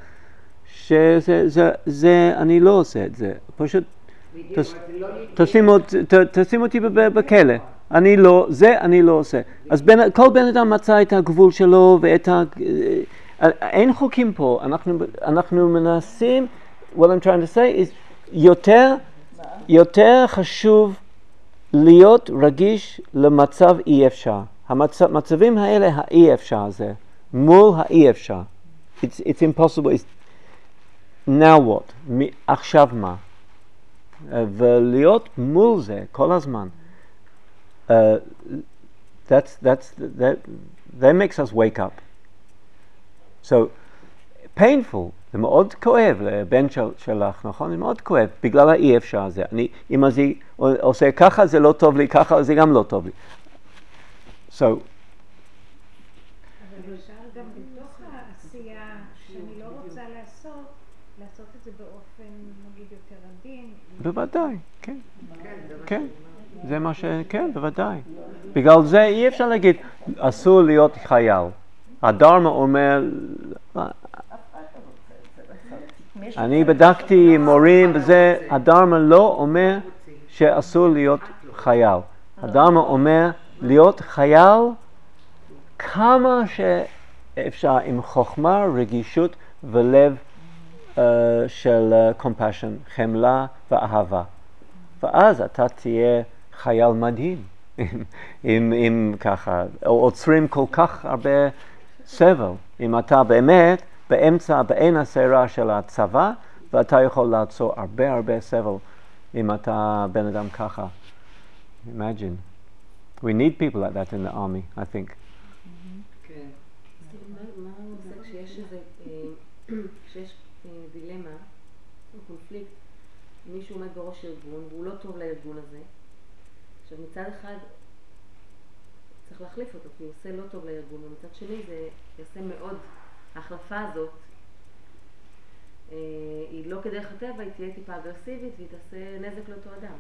שזה, אני לא עושה את זה. פשוט תשים אותי בכלא. אני לא, זה אני לא עושה. אז כל בן אדם מצא את הגבול שלו ואת אין חוקים פה, אנחנו מנסים, what I'm trying to say is, יותר חשוב להיות רגיש למצב אי אפשר. המצבים האלה האי אפשר זה, מול האי אפשר. It's impossible. Now what? עכשיו מה? ולהיות מול זה כל הזמן. That makes us wake up. So, painful, זה מאוד כואב לבן שלך, נכון? זה מאוד כואב, בגלל האי אפשר הזה. אם אני עושה ככה, זה לא טוב לי, ככה זה גם לא טוב לי. So, אבל אפשר גם בתוך העשייה שאני לא רוצה לעשות את זה באופן, נגיד, יותר עדין. בוודאי, כן. כן, זה מה כן, בוודאי. בגלל זה אי אפשר להגיד, אסור להיות חייל. הדרמה אומר, אני בדקתי עם מורים וזה, הדרמה לא אומר שאסור להיות חייל. הדרמה אומר להיות חייל כמה שאפשר עם חוכמה, רגישות ולב של compassion, חמלה ואהבה. ואז אתה תהיה חייל מדהים. אם ככה, עוצרים כל כך הרבה סבל. אם אתה באמת באין הסערה של הצבא, ואתה יכול לעצור הרבה סבל אם אתה בן אדם ככה. Imagine. We need people like that in the army, I think. כן. מה הוא עושה כשיש דילמה או קונפליקט, מישהו עומד בראש ארגון והוא לא טוב לארגון הזה, עכשיו מצד אחד צריך להחליף אותו כי הוא עושה לא טוב לארגון, ומצד שני זה יעשה מאוד, ההחלפה הזאת היא לא כדרך הטבע, היא תהיה טיפה אגרסיבית והיא תעשה נזק לאותו אדם.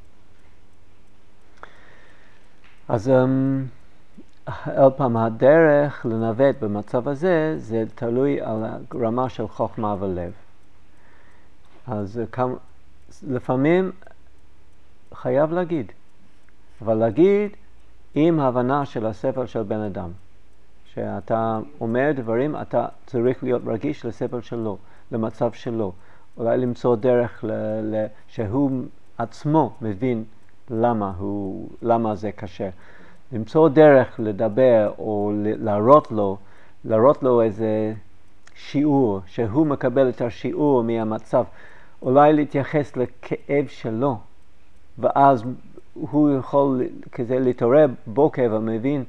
אז עוד פעם, הדרך לנווט במצב הזה, זה תלוי על הרמה של חוכמה ולב. אז לפעמים חייב להגיד, אבל להגיד עם הבנה של הסבל של בן אדם. שאתה אומר דברים, אתה צריך להיות רגיש לסבל שלו, למצב שלו. אולי למצוא דרך שהוא עצמו מבין למה זה קשה. למצוא דרך לדבר או להראות לו איזה שיעור, שהוא מקבל את השיעור מהמצב. אולי להתייחס לכאב שלו, ואז הוא יכול כזה להתעורר בוקר ומבין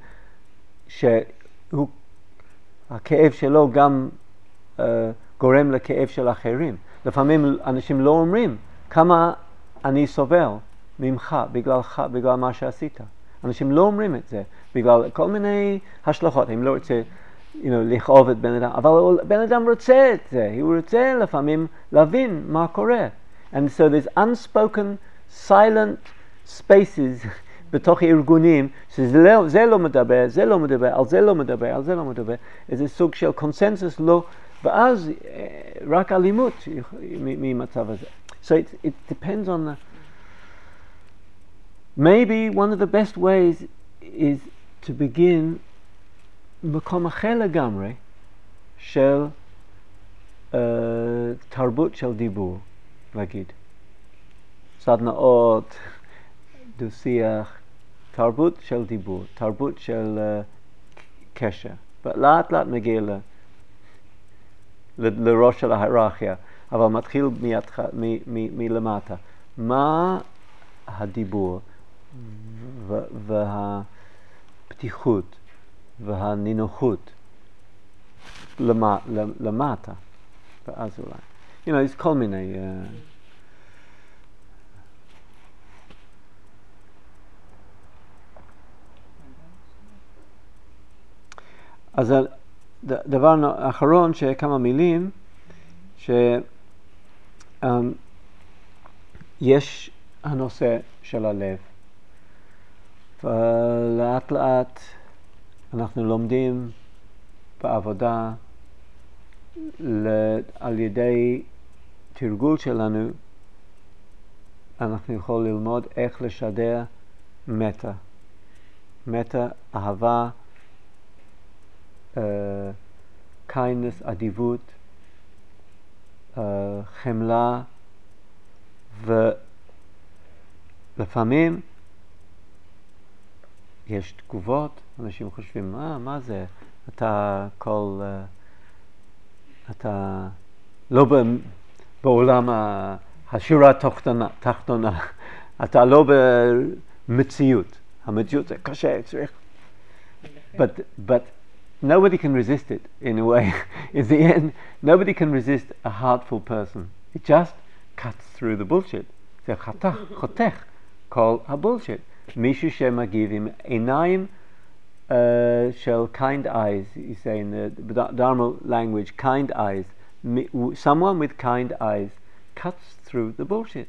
שהכאב שלו גם גורם לכאב של אחרים. לפעמים אנשים לא אומרים כמה אני סובל ממך בגלל מה שעשית. אנשים לא אומרים את זה בגלל כל מיני השלכות. הם לא רוצה לכאוב את בן אדם, אבל בן אדם רוצה את זה. הוא רוצה לפעמים להבין מה קורה. And so there's unspoken, silent spaces בתוך הארגונים, שזה לא מדבר, זה לא מדבר, על זה לא מדבר, על זה לא מדבר. איזה סוג של קונסנזוס לא, ואז רק אלימות ממצב הזה. So it depends on the... Maybe one of the best ways is to begin במקום אחר לגמרי של תרבות של דיבור, להגיד. סדנאות, דו-שיח, תרבות של דיבור, תרבות של קשר. ולאט לאט מגיע לראש של ההיררכיה, אבל מתחיל מלמטה. מה הדיבור והפתיחות והנינוחות למטה, ואז אולי. יש כל מיני... אז הדבר האחרון, שכמה מילים, יש הנושא של הלב. ולאט לאט אנחנו לומדים בעבודה על ידי תרגול שלנו, אנחנו יכולים ללמוד איך לשדר מטה מטה, אהבה, kindness, אדיבות, חמלה, ולפעמים יש תגובות, אנשים חושבים, מה זה? אתה לא בעולם השורה התחתונה, אתה לא במציאות. המציאות זה קשה, צריך. But nobody can resist it in a way. In the end, nobody can resist a heartful person. It just cuts through the bullshit. זה חותך כל הבולשיט. מישהו שמגיב עם עיניים של kind eyes, you say in the Dharma language, kind eyes. Someone with kind eyes cuts through the bullshit.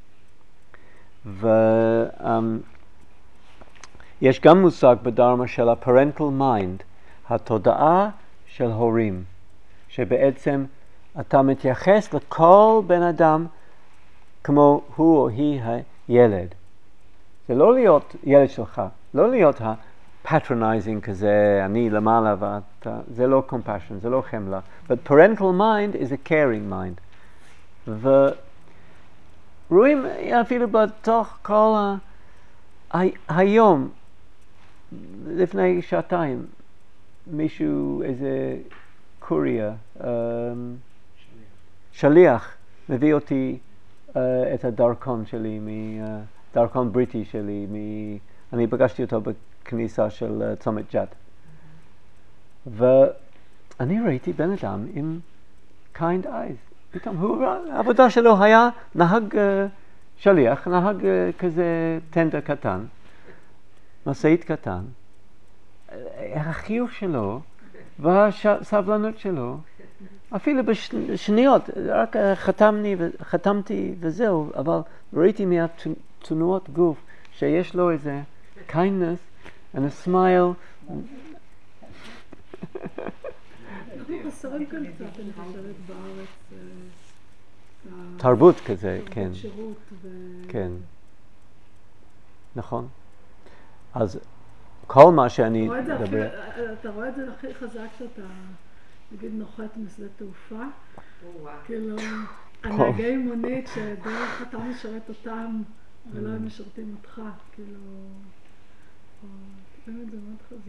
יש גם מושג בדרמה של ה-parental mind, התודעה של הורים, שבעצם אתה מתייחס לכל בן אדם כמו הוא או היא הילד. זה לא להיות ילד שלך, לא להיות ה-patronizing כזה, אני למעלה ואתה, זה לא compassion, זה לא חמלה. But parental mind is a caring mind. ורואים אפילו בתוך כל היום, לפני שעתיים, מישהו, איזה קוריה, שליח, מביא אותי את הדרכון שלי, דרכון בריטי שלי, אני פגשתי אותו בכניסה של צומת ג'אד. ואני ראיתי בן אדם עם kind eyes. פתאום העבודה שלו היה נהג שליח, נהג כזה טנדר קטן, משאית קטן. החיוך שלו והסבלנות שלו, אפילו בשניות, רק חתמתי וזהו, אבל ראיתי מהתנועות גוף שיש לו איזה kindness and a smile. אנחנו חסרים כאן קצת, אני חושבת, בארץ. תרבות כזה, כן. שירות כן. נכון. אז כל מה שאני מדבר... אתה רואה את זה הכי חזק שאתה, נגיד, נוחת משדה תעופה. כאילו, הנהגי מונית שדרך אתה משרת אותם ולא הם משרתים אותך. כאילו, באמת זה מאוד חזק.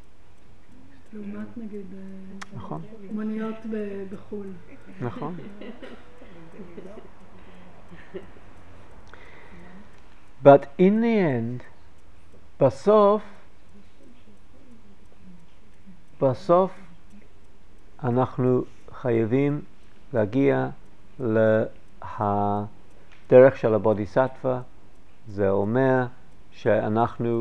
לעומת נגיד מוניות בחול. נכון. But in the end, בסוף אנחנו חייבים להגיע לדרך של הבודיסטווה. זה אומר שאנחנו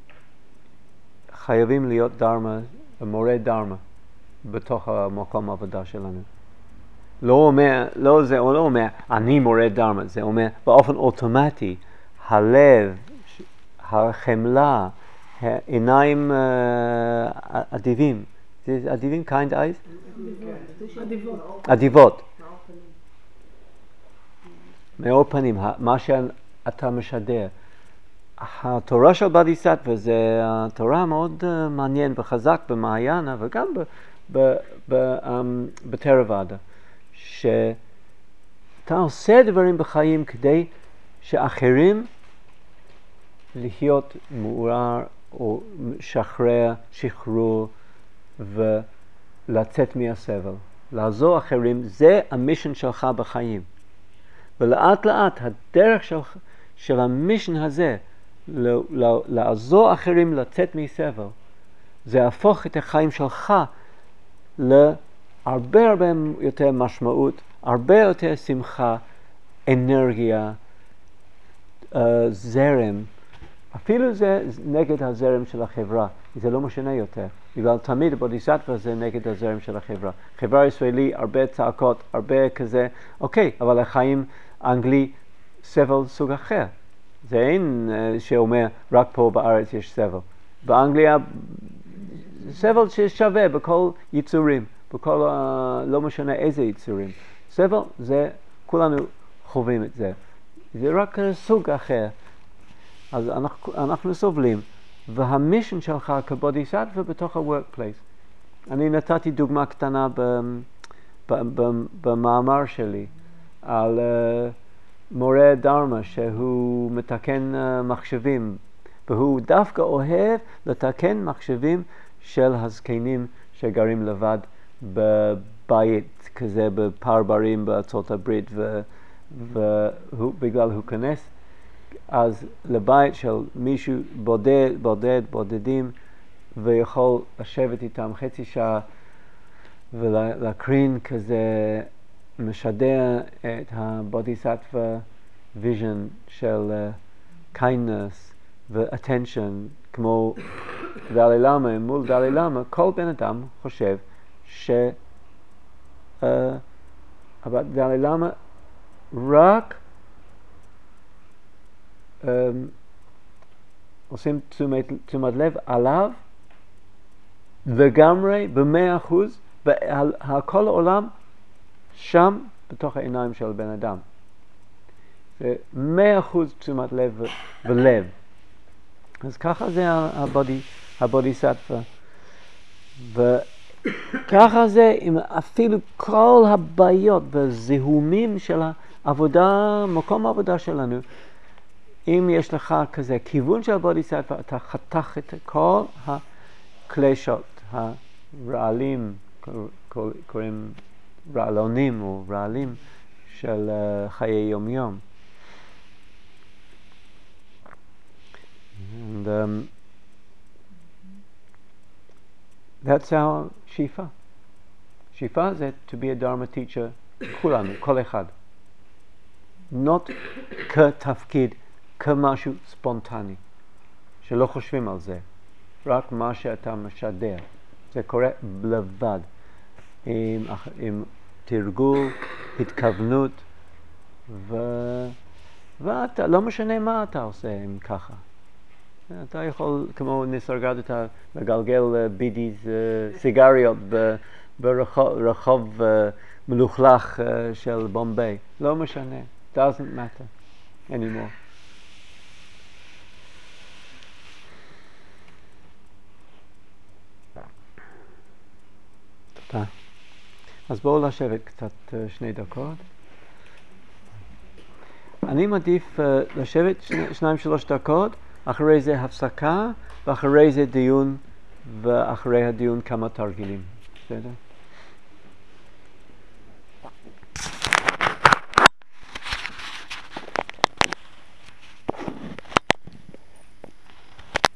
חייבים להיות דרמה, מורה דרמה, בתוך המקום העבודה שלנו. לא אומר, אני מורה דרמה, זה אומר באופן אוטומטי, הלב, החמלה, עיניים אדיבים. אדיבים, kind eyes? אדיבות. מאור פנים, מה שאתה משדר. התורה של בודיסטווה זה התורה מאוד מעניין וחזק במעיינה וגם בתרוואדה, שאתה עושה דברים בחיים כדי שאחרים להיות מעורר או שחרור ולצאת מהסבל, לעזור אחרים, זה המישן שלך בחיים. ולאט לאט הדרך של המישן הזה לעזור אחרים לצאת מסבל, זה יהפוך את החיים שלך להרבה יותר משמעות, הרבה יותר שמחה, אנרגיה, זרם. אפילו זה נגד הזרם של החברה, זה לא משנה יותר. בגלל תמיד בודיסטווה זה נגד הזרם של החברה. חברה ישראלי, הרבה צעקות, הרבה כזה, אוקיי, אבל החיים אנגלי סבל סוג אחר. זה אין שאומר רק פה בארץ יש סבל. באנגליה סבל ששווה בכל יצורים, בכל לא משנה איזה יצורים. סבל זה, כולנו חווים את זה. זה רק סוג אחר. אז אנחנו סובלים, והמישן שלך כבודיסטווה בתוך ה-workplace. אני נתתי דוגמה קטנה במאמר שלי על מורה דרמה שהוא מתקן מחשבים, והוא דווקא אוהב לתקן מחשבים של הזקנים שגרים לבד בבית כזה בפרברים בארצות הברית, ובגלל הוא כנס אז לבית של מישהו בודדים, ויכול לשבת איתם חצי שעה ולהקרין כזה משדר את הבודיסטווה vision של kindness ו-attention כמו דלי למה. מול דלי למה כל בן אדם חושב אבל דלי למה רק עושים תשומת לב עליו לגמרי ב100%, וכל העולם שם בתוך העיניים של בן אדם. זה 100% תשומת לב ולב. אז ככה זה הבודיסטווה. וככה זה עם אפילו כל הבעיות והזיהומים של העבודה, מקום העבודה שלנו. אם יש לך כזה כיוון של בודיסטווה, אתה חתך את כל הקלישות, הרעלים, קוראים רעלונים או רעלים של חיי יום-יום. And that's our Shifa. Shifa is to be a Dharma teacher, כולנו, כל אחד. Not כתפקיד, כמשהו ספונטני, שלא חושבים על זה. רק מה שאתה משדר. זה קורה לבד. עם תרגול, התכוונות, ואתה, לא משנה מה אתה עושה עם ככה. אתה יכול, כמו נסרגדת, לגלגל בידיז סיגריות ברחוב מלוכלך של בומביי. לא משנה. Doesn't matter anymore. תודה. אז בואו לשבת קצת 2 דקות. אני מעדיף לשבת 2-3 דקות, אחרי זה הפסקה, ואחרי זה דיון, ואחרי הדיון כמה תרגילים. בסדר?